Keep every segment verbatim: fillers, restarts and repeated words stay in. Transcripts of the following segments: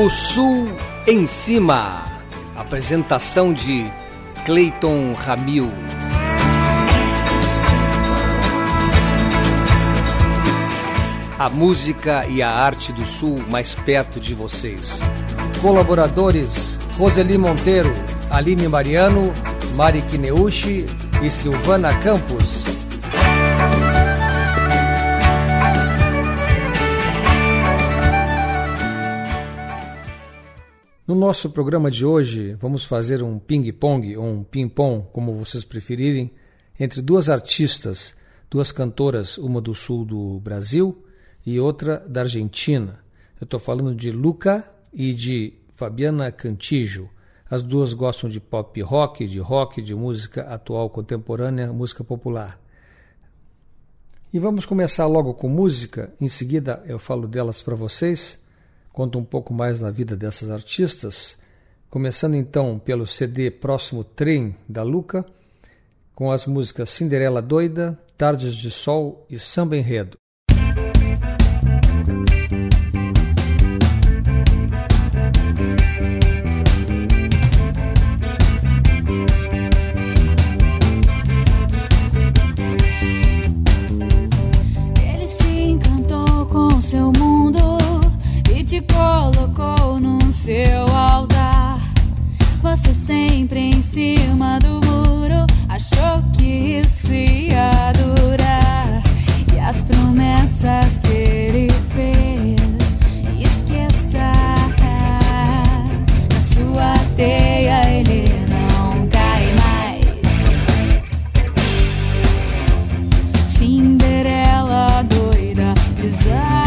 O Sul em Cima. Apresentação de Cleiton Ramil. A música e a arte do Sul mais perto de vocês. Colaboradores: Roseli Monteiro, Aline Mariano, Mari Kineuchi e Silvana Campos. No nosso programa de hoje, vamos fazer um ping-pong, ou um ping-pong, como vocês preferirem, entre duas artistas, duas cantoras, uma do sul do Brasil e outra da Argentina. Eu estou falando de Luca e de Fabiana Cantillo. As duas gostam de pop rock, de rock, de música atual contemporânea, música popular. E vamos começar logo com música, em seguida eu falo delas para vocês. Conto um pouco mais da vida dessas artistas, começando então pelo C D Próximo Trem da Luca, com as músicas Cinderela Doida, Tardes de Sol e Samba Enredo. Ele se encantou com seu mundo e te colocou no seu altar. Você sempre em cima do muro achou que isso ia durar. E as promessas que ele fez, esqueça. Na sua teia ele não cai mais. Cinderela doida, desapareça.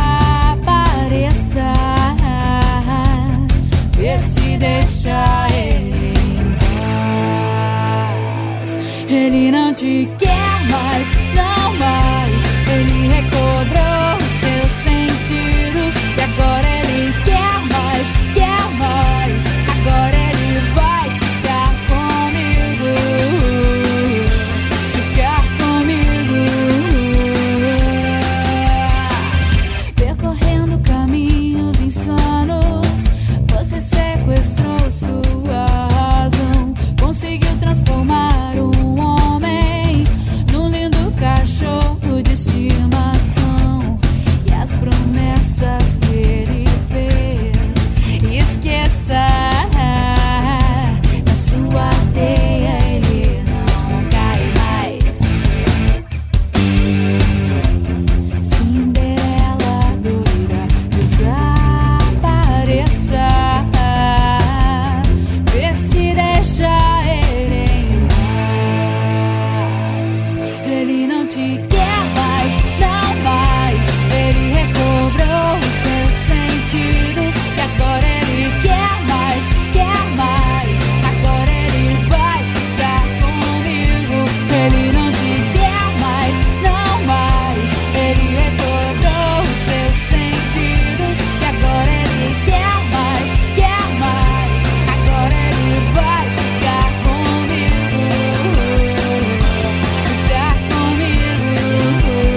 Vê se deixa ele em paz. Ele não te quer mais, não mais. Ele recobrou os seus sentidos e agora ele quer mais, quer mais. Agora ele vai ficar comigo, ficar comigo. Percorrendo caminhos insanos, você sequestrou sua razão. Conseguiu transformar um homem num lindo cachorro de estimação. E as promessas que ele fez, esqueça. Na sua teia ele não cai mais. Cinderela doida, desapareça. Vê se deixa ele em paz. Ele não te quer mais, não mais. Ele recobrou os seus sentidos e agora ele quer mais, quer mais. Agora ele vai ficar comigo. Ele não te quer mais, não mais. Ele recobrou os seus sentidos e agora ele quer mais, quer mais. Agora ele vai ficar comigo, ficar comigo.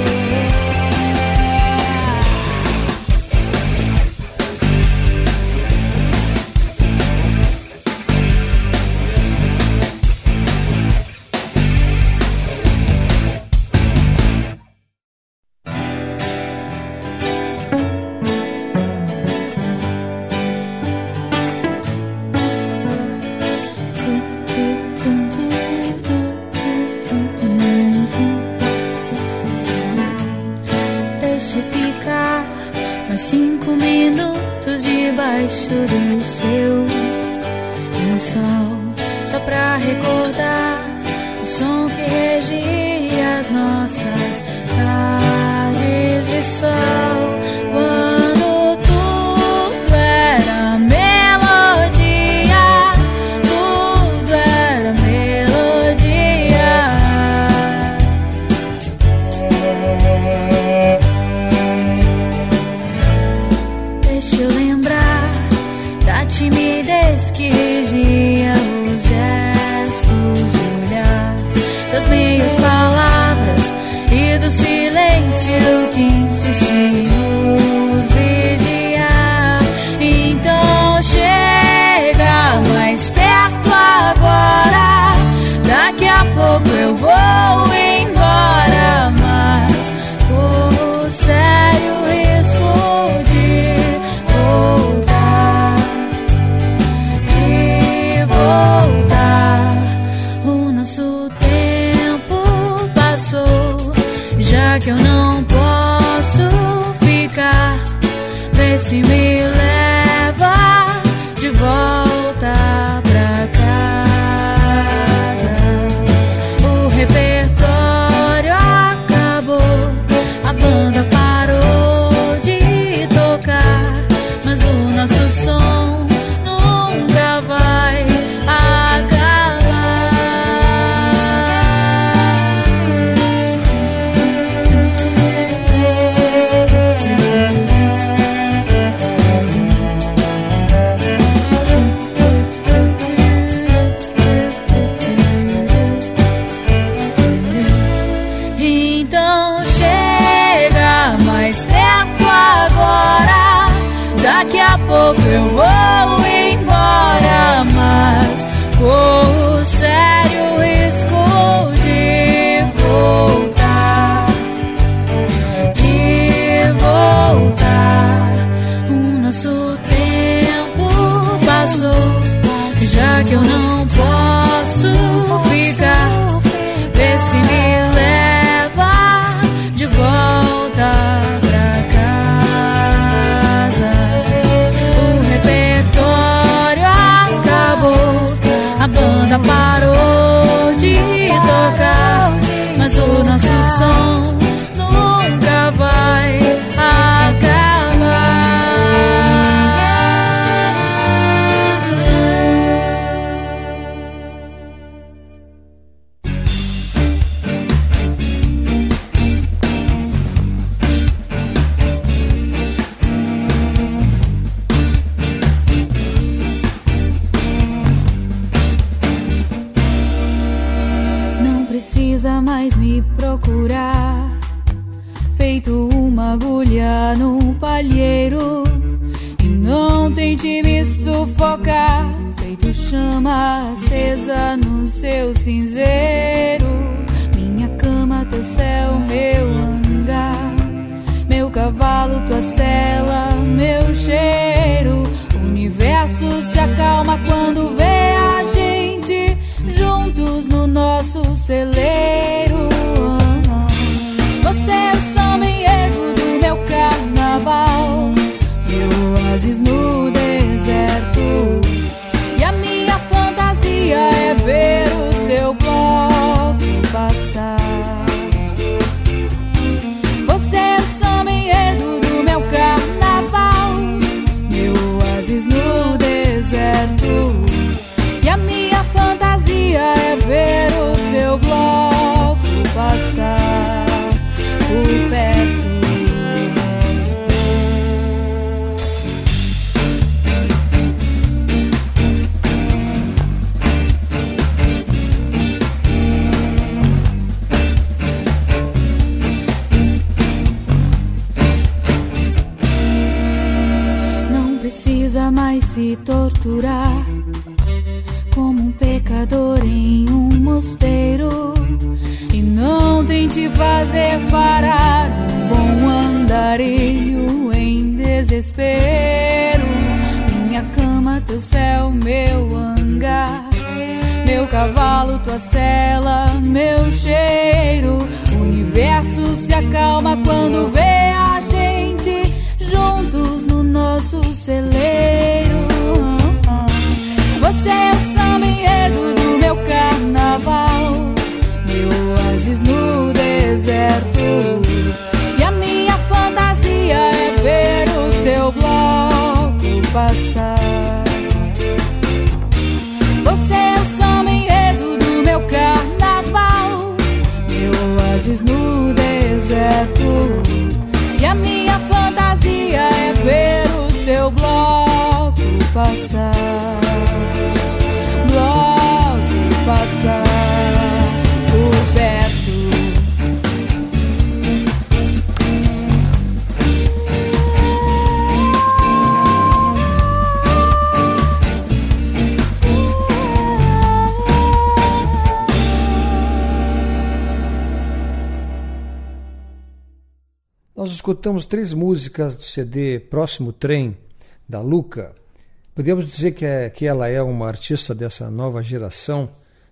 Deixe ficar mais cinco minutos debaixo do seu lençol, só pra recordar o som que regia as nossas tardes de sol. Quando tudo era melodia, tudo era melodia. Deixa eu lembrar da timidez que regia os gestos nosso tempo passou. Já que eu não posso ficar, vê se me leva de volta pra casa. O repertório acabou, a banda parou de tocar, mas o nosso som nunca vai acabar. Então chega mais perto agora, daqui a pouco eu vou embora, mas corro sério risco de voltar, de voltar. O nosso tempo passou, já que eu não posso ficar, vê se me leva de volta pra casa. O repertório acabou, a banda parou de tocar, mas o nosso som nunca vai acabar. Não precisa mais me procurar, feito uma agulha num palheiro, e não tente me sufocar, feito chama acesa no seu cinzeiro. Minha cama, teu céu, meu hangar, meu cavalo, tua cela, meu cheiro. O universo se acalma quando vê a gente juntos no nosso celeiro. Você é o samba enredo do meu carnaval, meu oásis no deserto, e a minha fantasia é ver o seu bloco passar. Você é o samba enredo do meu carnaval, meu oásis no deserto, e a minha fantasia é ver o seu bloco passar por perto. Não precisa mais se torturar como um pecador em um mosteiro, e não tente fazer parar um bom andarilho em desespero. Minha cama, teu céu, meu hangar, meu cavalo, tua cela, meu cheiro. O universo se acalma quando vê a gente juntos no nosso celeiro. Você é o samba enredo do meu carnaval, meu oásis no deserto, e a minha fantasia é ver o seu bloco passar. Você é o samba enredo do meu carnaval, meu oásis no deserto, e a minha fantasia é ver o seu bloco passar. Bloco passar por perto. Nós escutamos três músicas do C D Próximo Trem, da Luca. Podemos dizer que, é, que ela é uma artista dessa nova geração,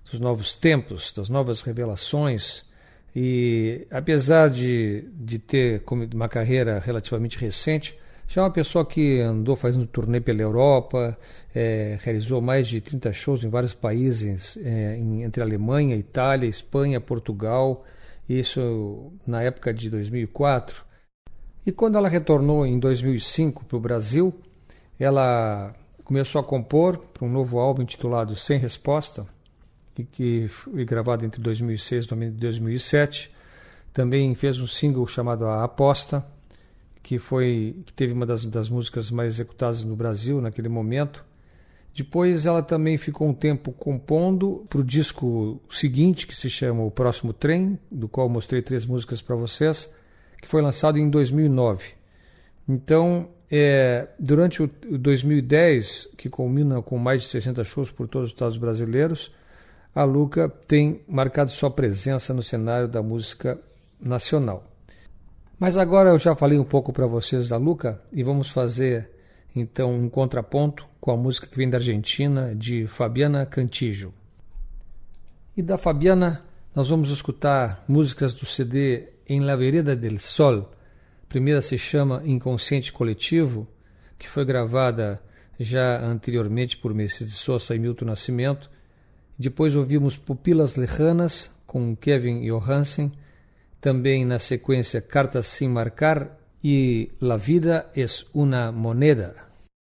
dos novos tempos, das novas revelações. E apesar de, de ter uma carreira relativamente recente, já é uma pessoa que andou fazendo turnê pela Europa, é, realizou mais de trinta shows em vários países, é, em, entre Alemanha, Itália, Espanha, Portugal, isso na época de dois mil e quatro. E quando ela retornou em dois mil e cinco para o Brasil, ela começou a compor para um novo álbum intitulado Sem Resposta, e que foi gravado entre dois mil e seis e dois mil e sete. Também fez um single chamado A Aposta, que, foi, que teve uma das, das músicas mais executadas no Brasil naquele momento. Depois ela também ficou um tempo compondo para o disco seguinte, que se chama O Próximo Trem, do qual mostrei três músicas para vocês, que foi lançado em dois mil e nove. Então, é, durante o dois mil e dez, que culmina com mais de sessenta shows por todos os estados brasileiros, a Luca tem marcado sua presença no cenário da música nacional. Mas agora eu já falei um pouco para vocês da Luca e vamos fazer então um contraponto com a música que vem da Argentina, de Fabiana Cantillo. E da Fabiana nós vamos escutar músicas do C D Em la Vereda del Sol. A primeira se chama Inconsciente Coletivo, que foi gravada já anteriormente por Mercedes Sosa e Milton Nascimento. Depois ouvimos Pupilas Lejanas, com Kevin Johansen. Também na sequência Cartas Sin Marcar e La Vida es una Moneda.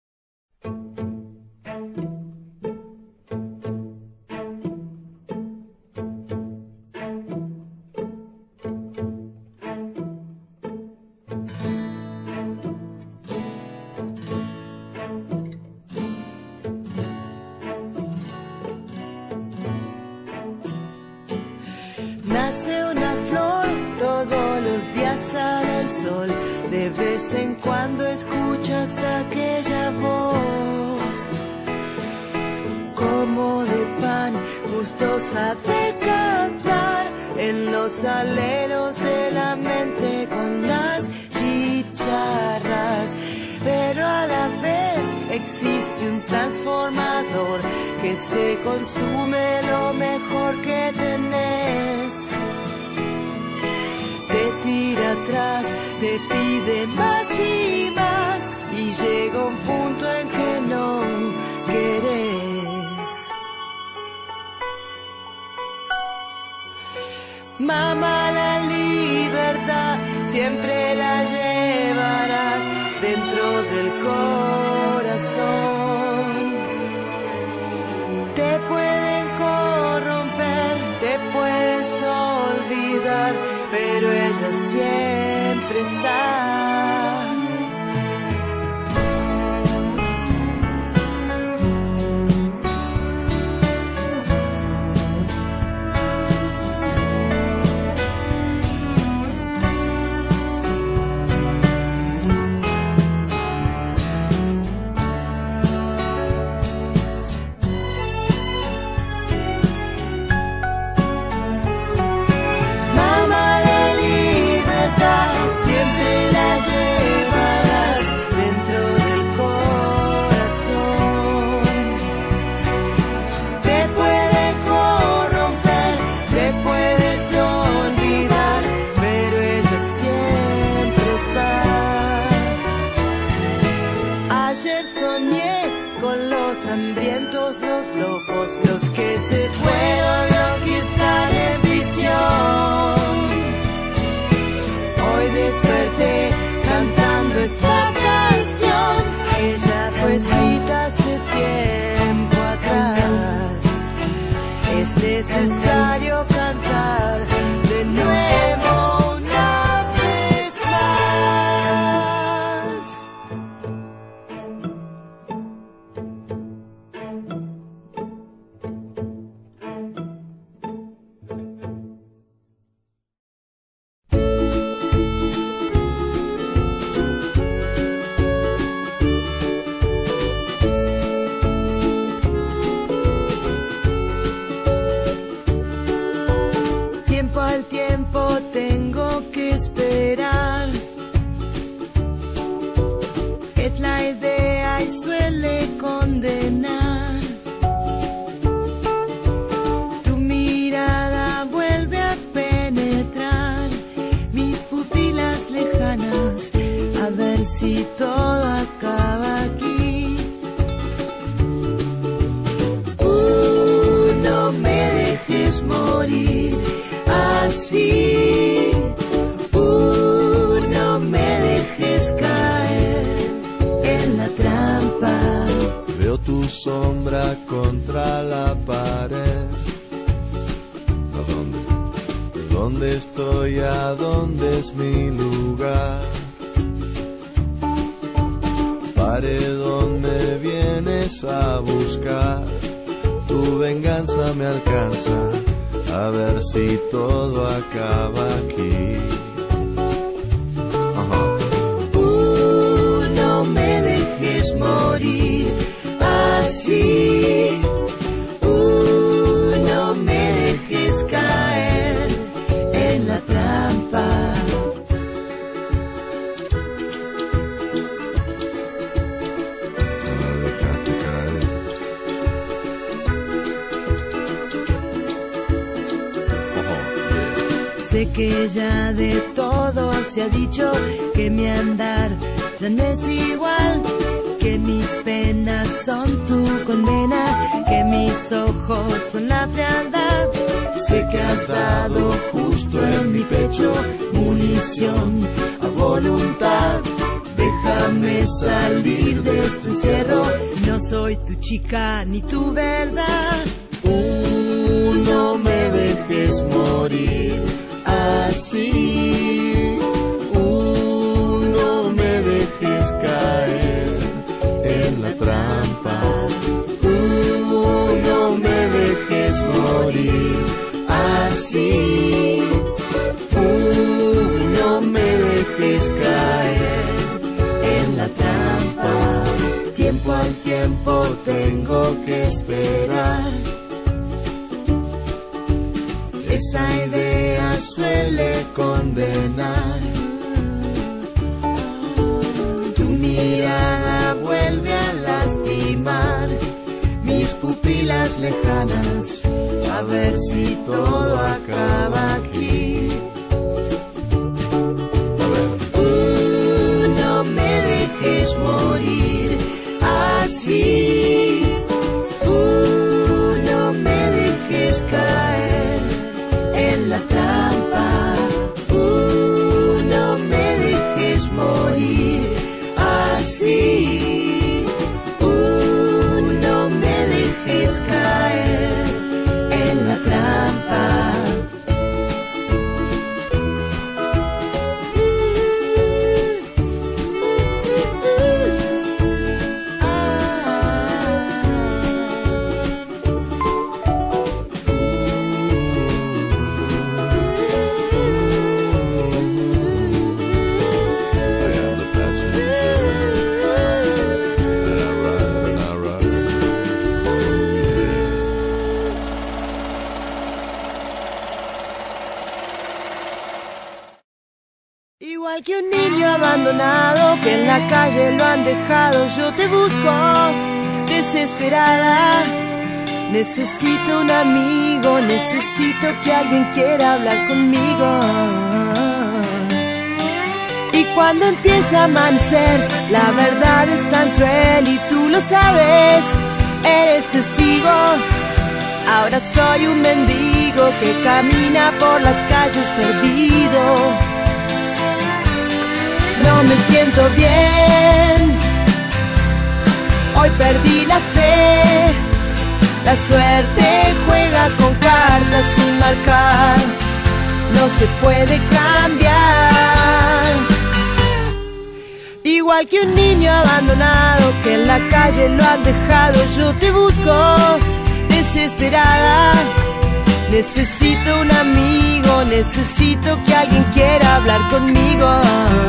Nace una flor, todos los días sale el sol, de vez en cuando escuchas aquella voz, como de pan, gustosa de cantar, en los aleros de la mente con las chicharras, pero a la vez existe un transformador que se consume lo mejor que tenés. Te tira atrás, te pide más y más, y llega un punto en que no querés. Mamá, la libertad siempre la llevarás dentro del corazón. Te pueden corromper, te puedes olvidar, pero ella siempre está. Siempre la llevarás dentro del corazón. Te puede corromper, te puedes olvidar, pero ella siempre está. Ayer soñé con los hambrientos, los locos, los que se fueron, los que están en prisión. Hoy desperté cantando esta canción, ella fue escrita hace tiempo atrás. Es necesario cantar de nuevo una vez más. Al tiempo tengo que esperar, es la idea y suele condenar. Tú si todo acaba aquí. Uh, no me dejes morir así. Uh, no me dejes caer en la trampa. Veo tu sombra contra la pared. ¿A dónde? ¿Dónde estoy? ¿A dónde es mi lugar? Paredón, me vienes a buscar. Tu venganza me alcanza. A ver si todo acaba aquí. Ajá. Uh, no me dejes morir así. Uh, no me dejes caer en la trampa. No dejarte caer. Sé que ya de todo se ha dicho, que mi andar ya no es igual, que mis penas son tu condena, que mis ojos son la frialdad. Sé que has dado justo en mi pecho munición a voluntad. Déjame salir de este encierro, no soy tu chica ni tu verdad. Uh, no me dejes morir así. Uh, no me dejes caer en la trampa. Uh, no me dejes morir así. Uh, no me dejes caer en la trampa. Tiempo al tiempo tengo que esperar. Esa idea suele condenar. Tu mirada vuelve a lastimar mis pupilas lejanas. A ver si todo acaba aquí. Uh, no me dejes morir así. Uh, no me dejes caer en la trampa. Uh, no me dejes morir así. Uh, no me dejes caer en la trampa. Igual que un niño abandonado que en la calle lo han dejado, yo te busco desesperada. Necesito un amigo, necesito que alguien quiera hablar conmigo. Y cuando empieza a amanecer, la verdad es tan cruel y tú lo sabes, eres testigo. Ahora soy un mendigo que camina por las calles perdido. No me siento bien, hoy perdí la fe. La suerte juega con cartas sin marcar, no se puede cambiar. Igual que un niño abandonado que en la calle lo han dejado, yo te busco desesperada. Necesito un amigo, necesito que alguien quiera hablar conmigo.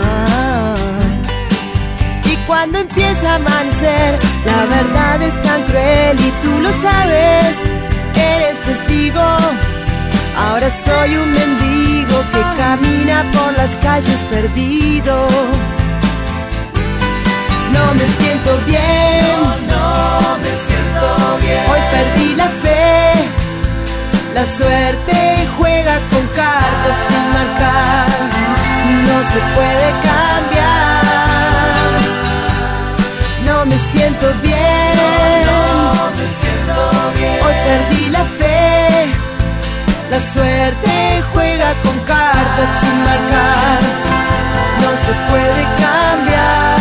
Y cuando empieza a amanecer, la verdad es tan cruel y tú lo sabes, eres testigo. Ahora soy un mendigo que camina por las calles perdido. No me siento bien, no, no me siento bien. Hoy perdí la fe. La suerte juega con cartas sin marcar, no se puede cambiar. me siento bien, no, no me siento bien. Hoy perdí la fe, la suerte juega con cartas sin marcar, no se puede cambiar.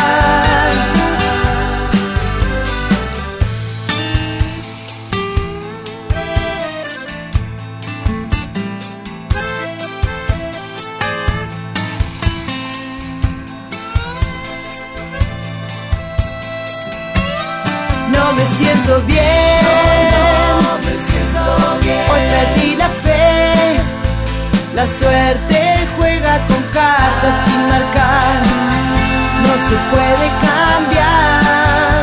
No me siento bien, no, no me siento bien. Hoy perdí la fe, la suerte juega con cartas sin marcar, no se puede cambiar.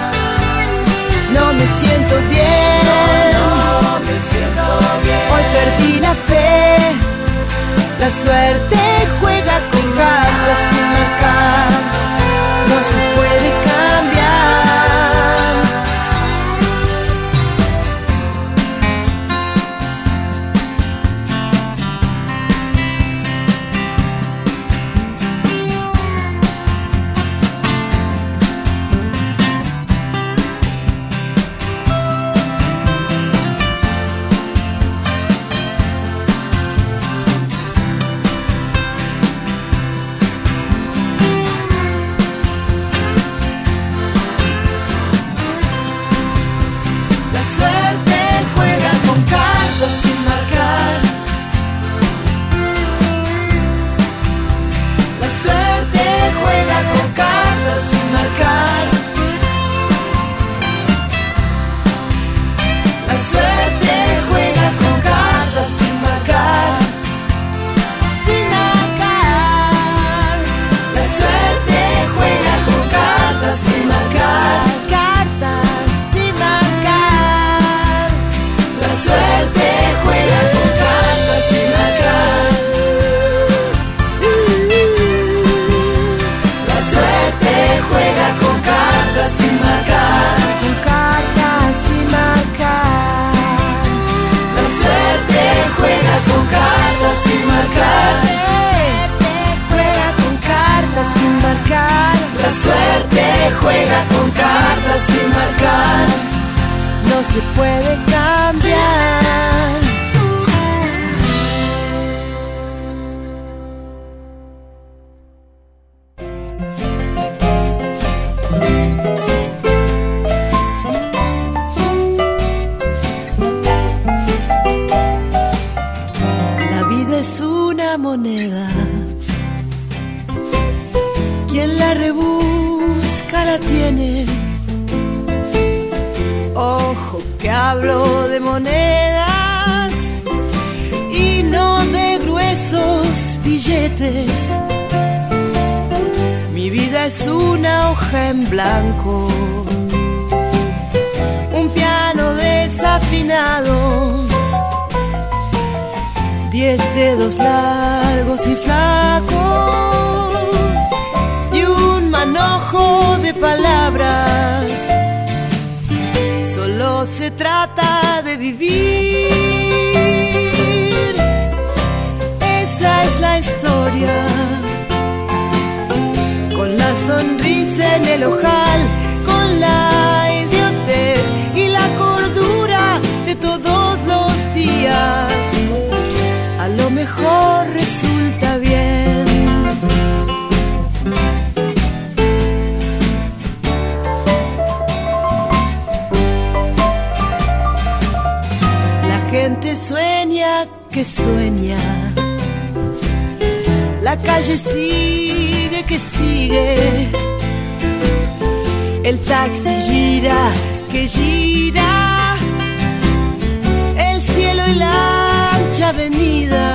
No me siento bien, no, no me siento bien. Hoy perdí la fe, la suerte juega con cartas sin marcar, no se puede cambiar. Juega con cartas sin marcar, no se puede cambiar. La vida es una moneda, quien la rebusca la tiene. Ojo que hablo de monedas y no de gruesos billetes. Mi vida es una hoja en blanco, un piano desafinado, diez dedos largos y flacos y un manojo de palabras. Solo se trata de vivir, esa es la historia. Con la sonrisa en el ojal, con la idiotez y la cordura de todos los días, a lo mejor resulta bien. La gente sueña que sueña, la calle sigue que sigue, el taxi gira que gira, el cielo y la ancha avenida.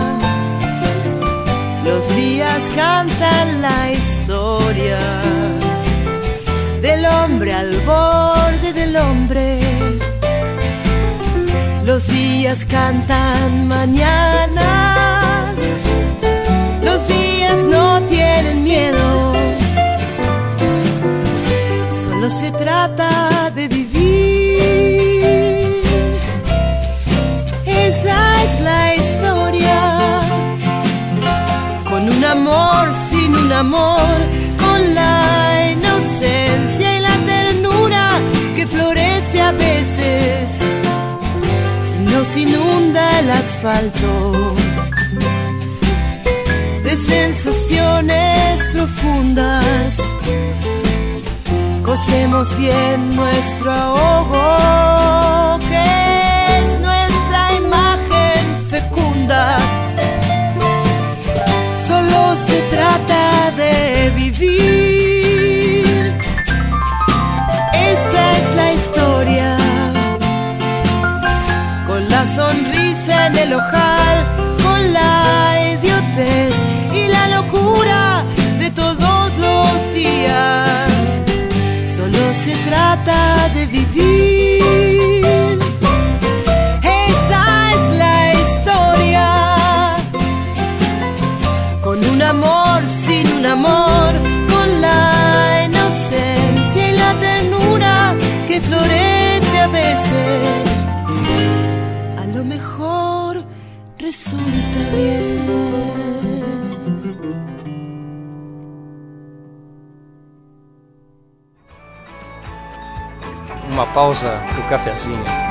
Los días cantan la historia del hombre al borde del hombre. Los días cantan mañanas, los días no tienen miedo. Solo se trata de vivir, esa es la historia. Con un amor, sin un amor, con la inocencia y la asfalto, de sensaciones profundas. Cosemos bien nuestro ahogo, que es nuestra imagen fecunda. Solo se trata de vivir. Esa es la historia, con la sonrisa en el ojal, con la idiotez y la locura de todos los días. Solo se trata de vivir. Esa es la historia, con un amor sin un amor, con la inocencia y la ternura que florece a veces. A lo mejor resulta bien. Uma pausa pro cafezinho.